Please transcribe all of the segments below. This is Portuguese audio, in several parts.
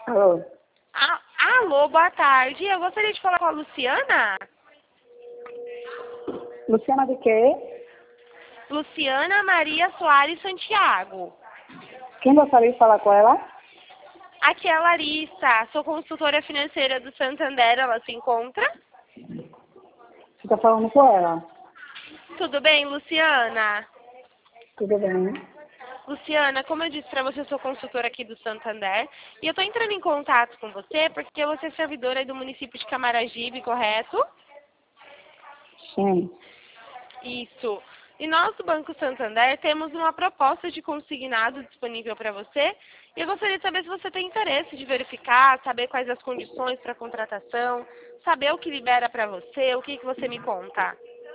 Alô? Alô, boa tarde. Eu gostaria de falar com a Luciana. Luciana de quê? Luciana Maria Soares Santiago. Quem gostaria de falar com ela? Aqui é a Larissa, sou consultora financeira do Santander, ela se encontra? Você está falando com ela? Tudo bem, Luciana? Tudo bem? Luciana, como eu disse para você, eu sou consultora aqui do Santander e eu estou entrando em contato com você porque você é servidora aí do município de Camaragibe, correto? Sim. Isso. E nós do Banco Santander temos uma proposta de consignado disponível para você e eu gostaria de saber se você tem interesse de verificar, saber quais as condições para a contratação, saber o que libera para você, o que você me conta.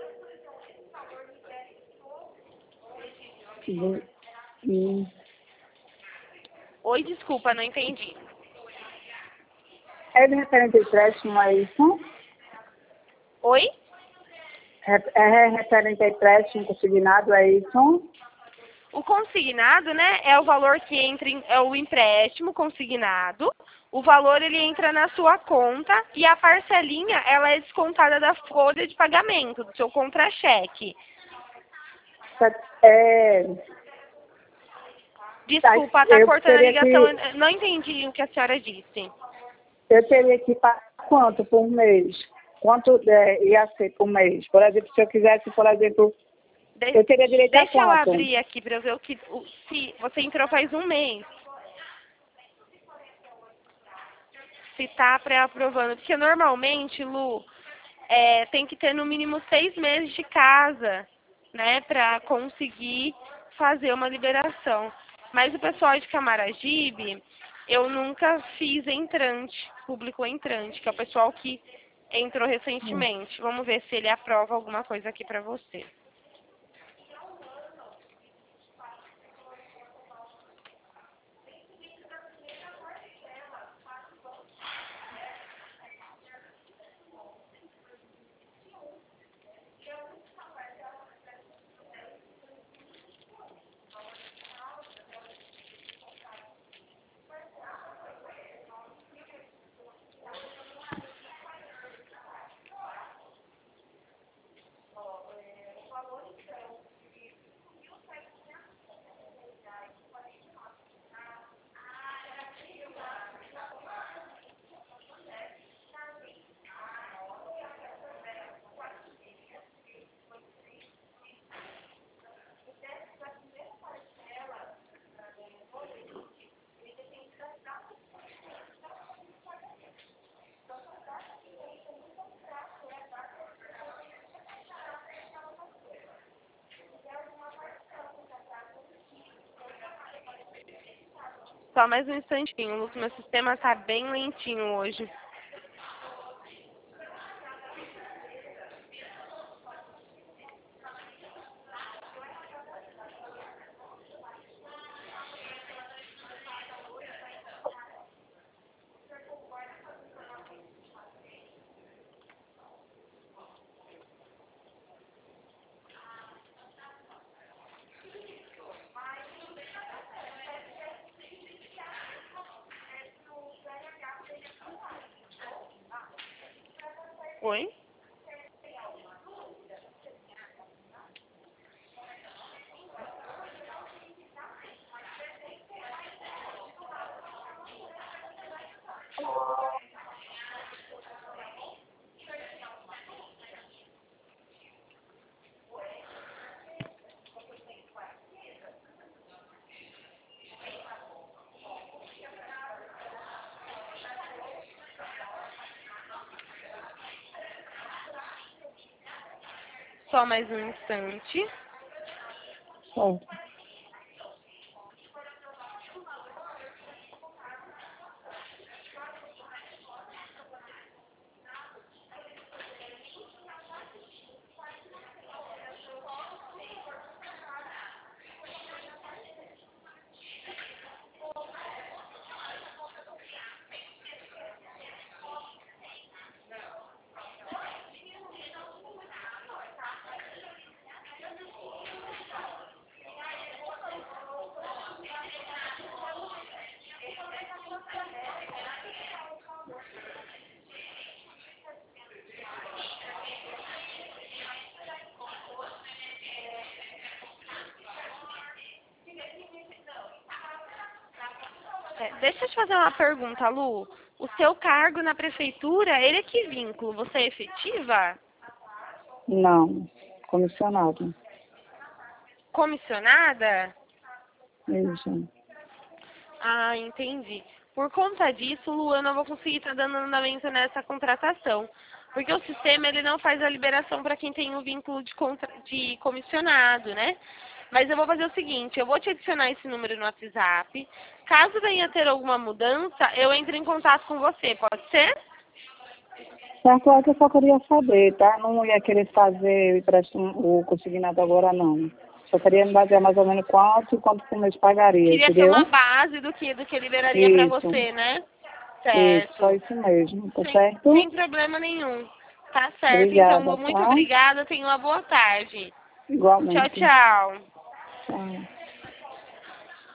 Oi, desculpa, não entendi. É de referente ao empréstimo, é isso? Oi? É referente ao empréstimo consignado, é isso? O consignado, né, é o valor que entra é o empréstimo consignado. O valor ele entra na sua conta e a parcelinha ela é descontada da folha de pagamento, do seu contra-cheque. Desculpa, tá Eu cortando a teria ligação, que, eu não entendi o que a senhora disse. eu teria que pagar quanto por mês? Quanto ia ser por mês? Por exemplo, se eu quisesse, por exemplo, eu teria direito a Deixa eu quanto? abrir aqui para eu ver se você entrou faz um mês. Se tá pré-aprovando. Porque normalmente, Lu, tem que ter no mínimo 6 meses de casa, né, para conseguir fazer uma liberação. Mas o pessoal de Camaragibe, eu nunca fiz entrante, público entrante, que é o pessoal que entrou recentemente. Vamos ver se ele aprova alguma coisa aqui para você. Só mais um instantinho, Lu, que meu sistema tá bem lentinho hoje. Oi? Só mais um instante. Certo. Deixa eu te fazer uma pergunta, Lu. O seu cargo na prefeitura, ele é que vínculo? Você é efetiva? Não, comissionado. Comissionada? Isso. Ah, entendi. Por conta disso, Lu, eu não vou conseguir estar dando andamento nessa contratação. Porque o sistema ele não faz a liberação para quem tem o vínculo de comissionado, né? Mas eu vou fazer o seguinte, eu vou te adicionar esse número no WhatsApp. Caso venha ter alguma mudança, eu entro em contato com você, pode ser? Certo é que eu só queria saber, tá? Não ia querer fazer o empréstimo, o consignado agora, não. Só queria me basear mais ou menos quanto e quanto por mês pagaria, Queria ter entendeu? uma base do que liberaria para Isso, você, né? isso, só Certo. isso mesmo, tá Sem, certo? sem problema nenhum. Tá certo, então, Obrigada, Lu, muito tá? obrigada. Tenha uma boa tarde. Tchau, Igualmente. tchau. Tchau.